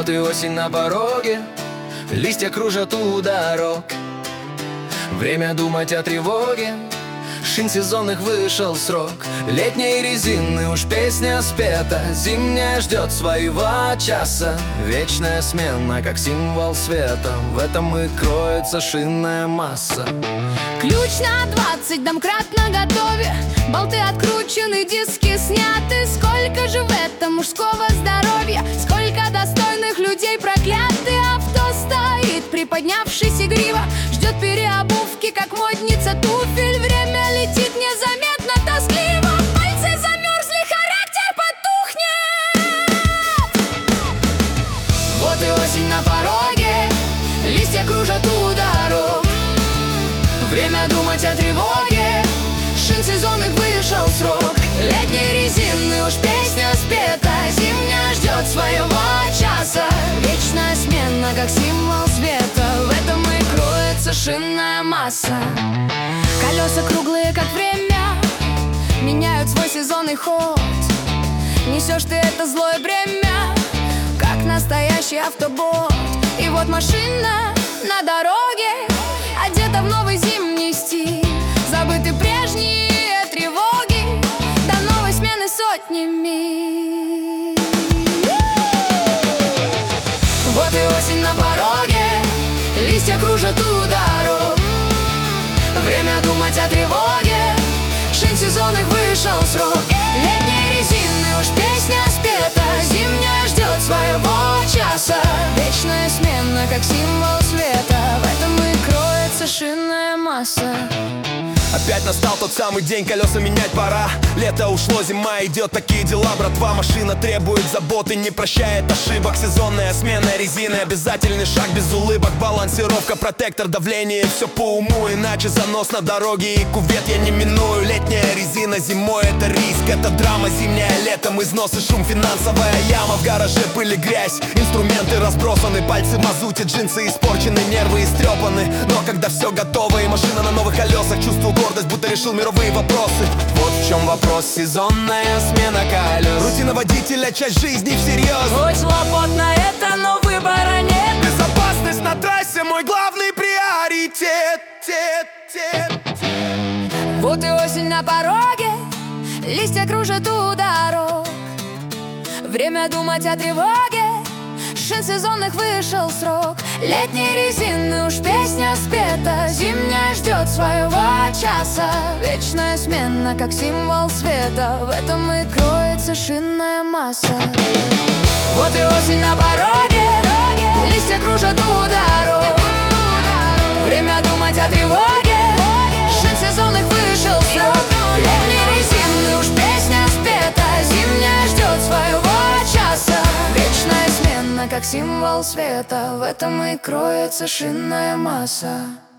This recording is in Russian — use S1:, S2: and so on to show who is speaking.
S1: Вот и осень на пороге, листья кружат у дорог. Время думать о тревоге, шин сезонных вышел срок. Летней резины уж песня спета, зимняя ждет своего часа. Вечная смена, как символ света, в этом и кроется шинная масса.
S2: Ключ на 20, домкрат наготове, болты откручены, диски сняты. Сколько же в этом мужского здоровья, сколько достойных людей проклятый. Авто стоит, приподнявшись игриво, ждет переобувки, как модница туфель. Время летит незаметно, тоскливо, пальцы замерзли, характер потухнет. Вот и осень на пороге, листья кружат у дорог. Время думать о тревоге, шин сезонных вышел срок. Летней резины уж песня спета, зимняя ждет своего часа. Вечная смена, как символ света, в этом и кроется шинная масса. Колеса круглые, как время, меняют свой сезонный ход. Несешь ты это злое бремя, как настоящий автобот. И вот машина на дороге, одета в новый зимний стиль. Забыты прежние тревоги, до новой смены сотни миль. Вот и осень на пороге, листья кружат у дорог. Время думать о тревоге, шин сезонных вышел срок. Летней резины уж песня спета, зимняя ждет своего часа. Вечная смена, как символ света, в этом и кроется шинная масса.
S3: Опять настал тот самый день, колеса менять пора. Лето ушло, зима идет, такие дела, братва. Машина требует заботы, не прощает ошибок. Сезонная смена резины, обязательный шаг без улыбок. Балансировка, протектор, давление, все по уму. Иначе занос на дороге и кувет я не миную. Летняя резина, зимой это риск, это драма. Зимняя, летом износ и шум, финансовая яма. В гараже пыль и грязь, инструменты разбросаны. Пальцы в мазуте, джинсы испорчены, нервы истрепаны. Но когда все готово и машина на новых колесах, чувствую гордость, будто решил мировые вопросы.
S1: Вот в чем вопрос, сезонная смена колес.
S3: Рутина водителя, часть жизни всерьез.
S2: Очень хлопотно это, но выбора нет.
S3: Безопасность на трассе мой главный приоритет.
S2: Вот и осень на пороге, листья кружат у дорог. Время думать о тревоге, шин сезонных вышел срок. Летней резины уж песня спета, зимняя ждет своего часа. Вечная смена, как символ света, в этом и кроется шинная масса. Вот и осень на пороге, листья кружат у дорог. Время думать о тревоге, шин сезонных вышел срок. Летней резины уж песня спета, зимняя ждет своего часа. Вечная смена, как символ света, в этом и кроется шинная масса.